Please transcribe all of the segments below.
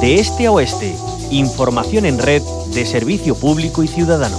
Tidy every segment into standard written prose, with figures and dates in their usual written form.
de este a oeste. Información en red de servicio público y ciudadano.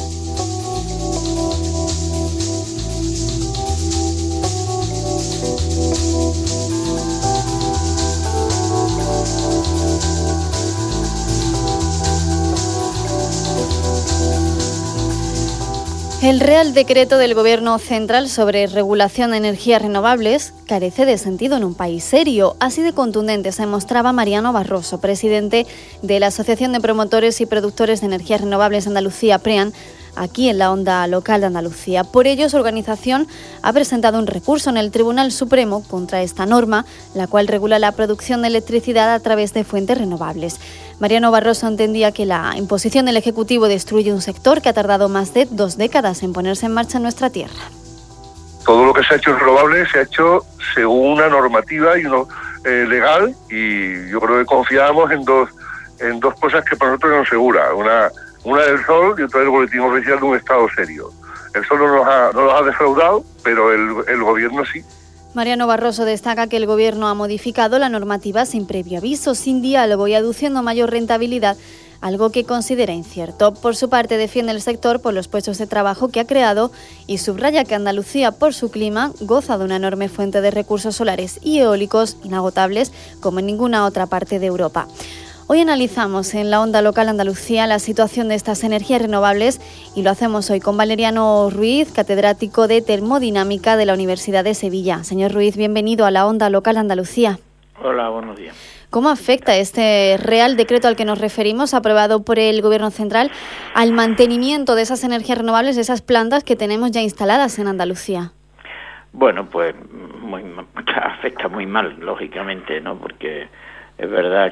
El Real Decreto del Gobierno Central sobre regulación de energías renovables carece de sentido en un país serio. Así de contundente se mostraba Mariano Barroso, presidente de la Asociación de Promotores y Productores de Energías Renovables Andalucía, PREAN, aquí en la onda local de Andalucía. Por ello, su organización ha presentado un recurso en el Tribunal Supremo contra esta norma, la cual regula la producción de electricidad a través de fuentes renovables. Mariano Barroso entendía que la imposición del Ejecutivo destruye un sector que ha tardado más de 2 décadas en ponerse en marcha en nuestra tierra. Todo lo que se ha hecho en renovables se ha hecho según una normativa y legal, y yo creo que confiábamos en dos cosas que para nosotros eran seguras. Una del sol y otra del boletín oficial de un Estado serio. El sol no nos ha defraudado, pero el gobierno sí. Mariano Barroso destaca que el Gobierno ha modificado la normativa sin previo aviso, sin diálogo y aduciendo mayor rentabilidad, algo que considera incierto. Por su parte, defiende el sector por los puestos de trabajo que ha creado y subraya que Andalucía, por su clima, goza de una enorme fuente de recursos solares y eólicos inagotables como en ninguna otra parte de Europa. Hoy analizamos en la onda local Andalucía la situación de estas energías renovables y lo hacemos hoy con Valeriano Ruiz, catedrático de Termodinámica de la Universidad de Sevilla. Señor Ruiz, bienvenido a la onda local Andalucía. Hola, buenos días. ¿Cómo afecta este Real Decreto al que nos referimos, aprobado por el Gobierno Central, al mantenimiento de esas energías renovables, de esas plantas que tenemos ya instaladas en Andalucía? Bueno, pues afecta muy mal, lógicamente, ¿no? Porque es verdad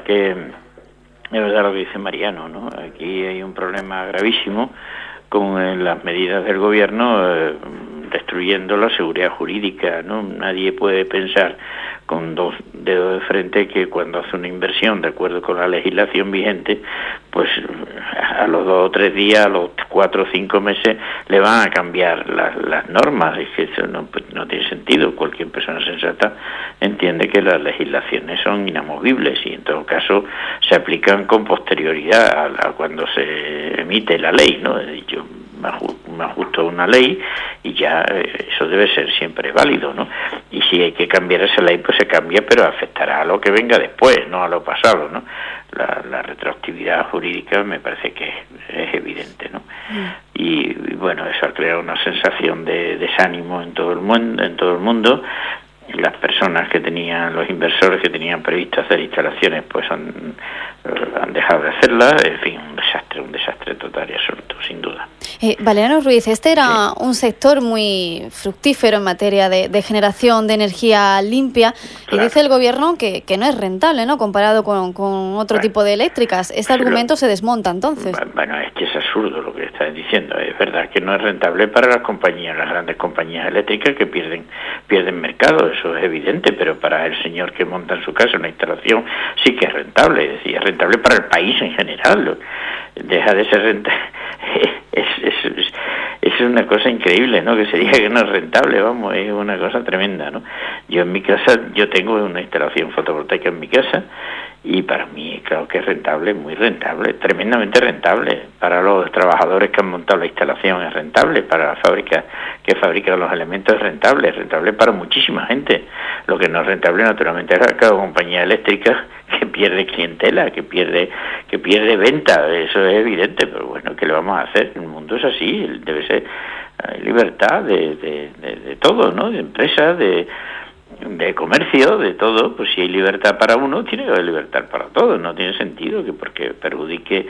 lo que dice Mariano, ¿no? Aquí hay un problema gravísimo con las medidas del gobierno destruyendo la seguridad jurídica, ¿no? Nadie puede pensar con 2 dedos de frente que cuando hace una inversión de acuerdo con la legislación vigente, pues a los 2 o 3 días, a los 4 o 5 meses le van a cambiar las normas. Es que eso no tiene sentido. Cualquier persona sensata entiende que las legislaciones son inamovibles y en todo caso se aplican con posterioridad a cuando se emite la ley, ¿no? He dicho, me ajusto a una ley y ya eso debe ser siempre válido, ¿no? Y si hay que cambiar esa ley, pues se cambia, pero afectará a lo que venga después, no a lo pasado, ¿no? La retroactividad jurídica me parece que es evidente, ¿no? Y bueno, eso ha creado una sensación de desánimo en todo el mundo. Las personas los inversores que tenían previsto hacer instalaciones, pues han dejado de hacerlas. En fin, un desastre total y absoluto, sin duda. Valeriano Ruiz, este era un sector muy fructífero en materia de generación de energía limpia, claro. Y dice el gobierno que no es rentable, ¿no? Comparado con otro tipo de eléctricas. Este argumento se desmonta entonces. Bueno, es que es absurdo lo que estás diciendo. Es verdad que no es rentable para las grandes compañías eléctricas que pierden mercado, eso es evidente, pero para el señor que monta en su casa una instalación sí que es rentable, es decir, es rentable para el país en general. Deja de ser rentable. Es una cosa increíble, ¿no? Que se diga que no es rentable, vamos, es una cosa tremenda, ¿no? Yo en mi casa, tengo una instalación fotovoltaica en mi casa y para mí, claro que es rentable, muy rentable, tremendamente rentable. Para los trabajadores que han montado la instalación es rentable, para la fábrica que fabrica los elementos es rentable para muchísima gente. Lo que no es rentable, naturalmente, es cada compañía eléctrica que pierde clientela, que pierde venta, eso es evidente, pero bueno, ¿qué le vamos a hacer? El mundo es así, debe ser libertad de todo, ¿no? De empresas, de comercio, de todo. Pues si hay libertad para uno, tiene que haber libertad para todos. No tiene sentido que porque perjudique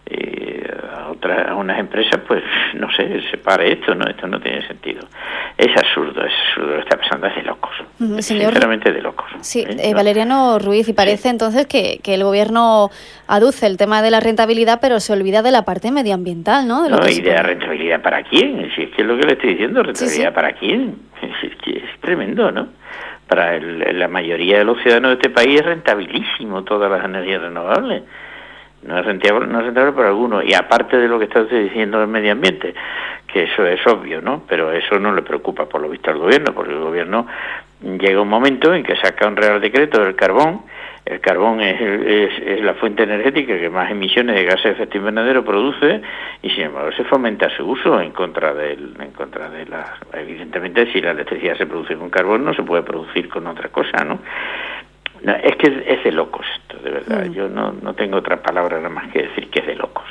a unas empresas, pues no sé, separe esto no tiene sentido. Es absurdo lo que está pasando, es de locos, sinceramente de locos. Sí, Valeriano Ruiz, y parece entonces que el gobierno aduce el tema de la rentabilidad, pero se olvida de la parte medioambiental, ¿no? ¿Y de la rentabilidad para quién? Si es que es lo que le estoy diciendo, ¿rentabilidad para quién? Es tremendo, ¿no? Para la mayoría de los ciudadanos de este país es rentabilísimo todas las energías renovables. No es rentable para algunos. Y aparte de lo que está diciendo del medio ambiente, que eso es obvio, ¿no? Pero eso no le preocupa por lo visto al gobierno, porque el gobierno llega un momento en que saca un Real Decreto del carbón. El carbón es la fuente energética que más emisiones de gases de efecto invernadero produce, y sin embargo se fomenta su uso en contra de las... Evidentemente, si la electricidad se produce con carbón, no se puede producir con otra cosa, ¿no? No, es que es de locos esto, de verdad. Yo no tengo otra palabra nada más que decir que es de locos.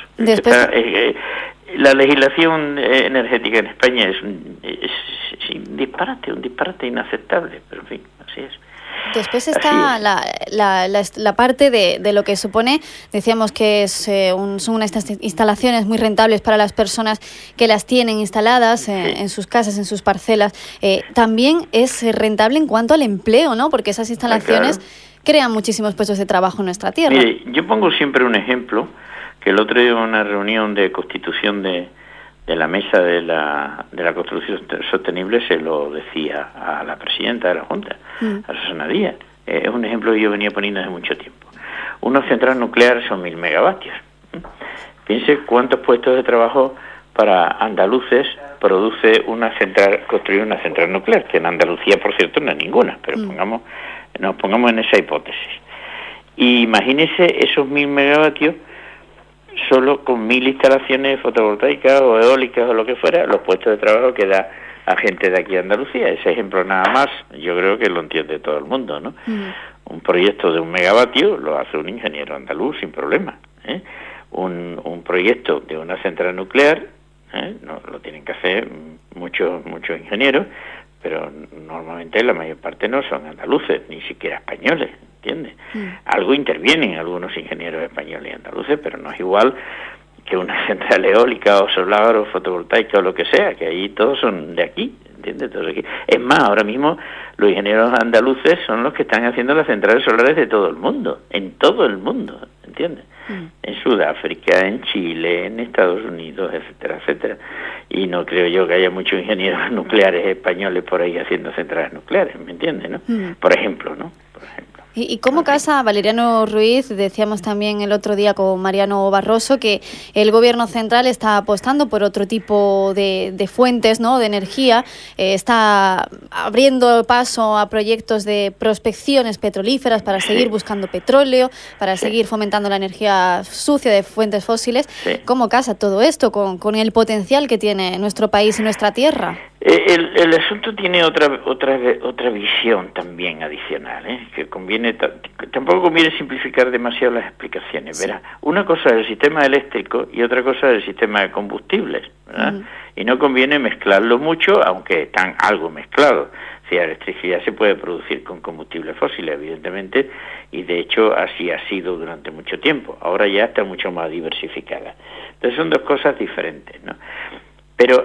La legislación energética en España es un disparate inaceptable, pero en fin, así es. Después está la parte de lo que supone, decíamos que son unas instalaciones muy rentables para las personas que las tienen instaladas en sus casas, en sus parcelas. También es rentable en cuanto al empleo, ¿no? Porque esas instalaciones crean muchísimos puestos de trabajo en nuestra tierra. Mire, yo pongo siempre un ejemplo, que el otro día en una reunión de constitución de la mesa de la construcción sostenible se lo decía a la presidenta de la Junta, a Susana Díaz. Es un ejemplo que yo venía poniendo hace mucho tiempo. Una central nuclear son 1.000 megavatios. Piense cuántos puestos de trabajo para andaluces produce construir una central nuclear, que en Andalucía, por cierto, no hay ninguna, pero nos pongamos en esa hipótesis. Y imagínese esos 1.000 megavatios solo con 1.000 instalaciones fotovoltaicas o eólicas o lo que fuera, los puestos de trabajo que da a gente de aquí a Andalucía. Ese ejemplo nada más, yo creo que lo entiende todo el mundo, ¿no? Un proyecto de 1 megavatio lo hace un ingeniero andaluz sin problema, ¿eh? Un proyecto de una central nuclear, no lo tienen que hacer muchos ingenieros, pero normalmente la mayor parte no son andaluces, ni siquiera españoles, ¿entiendes? Algo intervienen algunos ingenieros españoles y andaluces, pero no es igual que una central eólica o solar o fotovoltaica o lo que sea, que ahí todos son de aquí, ¿entiendes? Todos aquí. Es más, ahora mismo los ingenieros andaluces son los que están haciendo las centrales solares de todo el mundo, en todo el mundo, ¿entiendes? En Sudáfrica, en Chile, en Estados Unidos, etcétera, etcétera. Y no creo yo que haya muchos ingenieros nucleares españoles por ahí haciendo centrales nucleares, ¿me entiendes, no? Por ejemplo, ¿no? Por ejemplo. ¿Y cómo casa Valeriano Ruiz? Decíamos también el otro día con Mariano Barroso que el gobierno central está apostando por otro tipo de fuentes, ¿no?, de energía, está abriendo paso a proyectos de prospecciones petrolíferas para seguir buscando petróleo, para seguir fomentando la energía sucia de fuentes fósiles. ¿Cómo casa todo esto con el potencial que tiene nuestro país y nuestra tierra? El asunto tiene otra visión también adicional, que tampoco conviene simplificar demasiado las explicaciones. Verá, una cosa es el sistema eléctrico y otra cosa es el sistema de combustibles, ¿verdad? Y no conviene mezclarlo mucho, aunque están algo mezclados. Si la electricidad se puede producir con combustibles fósiles, evidentemente, y de hecho así ha sido durante mucho tiempo. Ahora ya está mucho más diversificada. Entonces son dos cosas diferentes, ¿no? Pero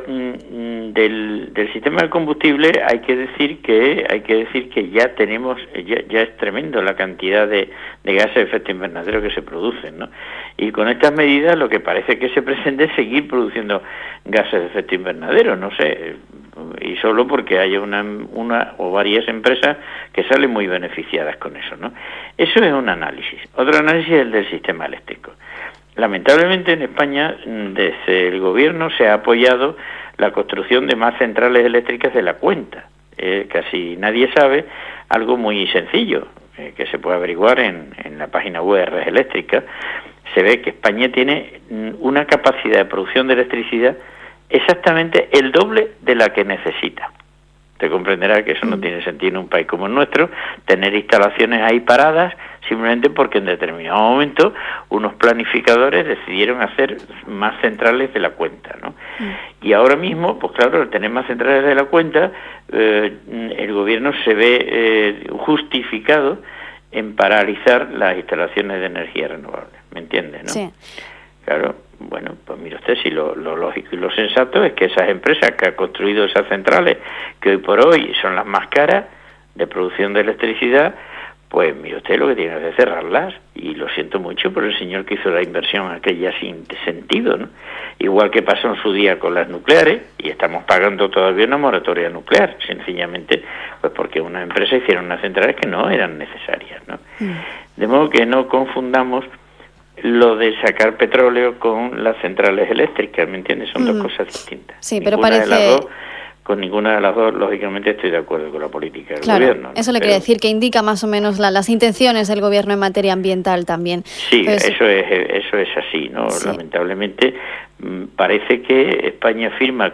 del sistema de combustible hay que decir que ya tenemos, ya es tremendo la cantidad de gases de efecto invernadero que se producen, ¿no? Y con estas medidas lo que parece que se pretende es seguir produciendo gases de efecto invernadero, no sé, y solo porque haya una o varias empresas que salen muy beneficiadas con eso, ¿no? Eso es un análisis. Otro análisis es el del sistema eléctrico. Lamentablemente en España desde el gobierno se ha apoyado la construcción de más centrales eléctricas de la cuenta. Casi nadie sabe algo muy sencillo que se puede averiguar en la página web Red Eléctrica. Se ve que España tiene una capacidad de producción de electricidad exactamente el doble de la que necesita. Te comprenderá que eso no tiene sentido en un país como el nuestro, tener instalaciones ahí paradas simplemente porque en determinado momento unos planificadores decidieron hacer más centrales de la cuenta, ¿no? Y ahora mismo, pues claro, al tener más centrales de la cuenta, el gobierno se ve justificado en paralizar las instalaciones de energía renovable, ¿me entiendes, no? Sí. Claro, bueno, pues mire usted, si lo lógico y lo sensato es que esas empresas que han construido esas centrales, que hoy por hoy son las más caras de producción de electricidad, pues mire usted, lo que tiene que hacer es cerrarlas, y lo siento mucho por el señor que hizo la inversión aquella sin sentido, ¿no? Igual que pasó en su día con las nucleares, y estamos pagando todavía una moratoria nuclear, sencillamente pues porque unas empresas hicieron unas centrales que no eran necesarias, ¿no? De modo que no confundamos lo de sacar petróleo con las centrales eléctricas, ¿me entiendes? Son dos cosas distintas. Sí, pero Ninguna de las dos con ninguna de las dos, lógicamente, estoy de acuerdo con la política del claro, gobierno, ¿no? Eso le quería decir, que indica más o menos las intenciones del gobierno en materia ambiental también. Sí, pues, eso es así, ¿no? Sí. Lamentablemente parece que España firma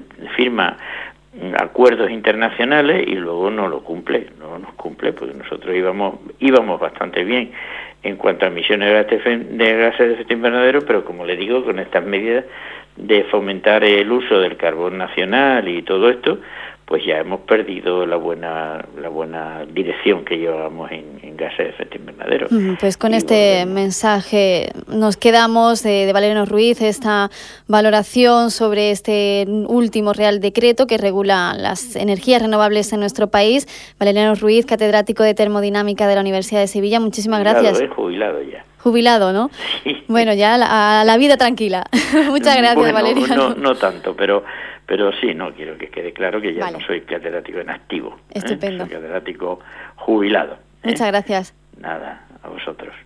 acuerdos internacionales y luego no nos cumple, porque nosotros íbamos bastante bien en cuanto a emisiones de gases de efecto invernadero, pero como le digo, con estas medidas de fomentar el uso del carbón nacional y todo esto, pues ya hemos perdido la buena dirección que llevábamos en gases de efecto invernadero. Pues con este mensaje nos quedamos de Valeriano Ruiz, esta valoración sobre este último Real Decreto que regula las energías renovables en nuestro país. Valeriano Ruiz, catedrático de Termodinámica de la Universidad de Sevilla, muchísimas gracias. Jubilado ya. Jubilado, ¿no? Sí. Bueno, ya a la vida tranquila. Muchas gracias, Valeriano. No tanto, pero sí, no, quiero que quede claro que ya no soy catedrático en activo. Estupendo. Soy catedrático jubilado. Muchas gracias. Nada, a vosotros.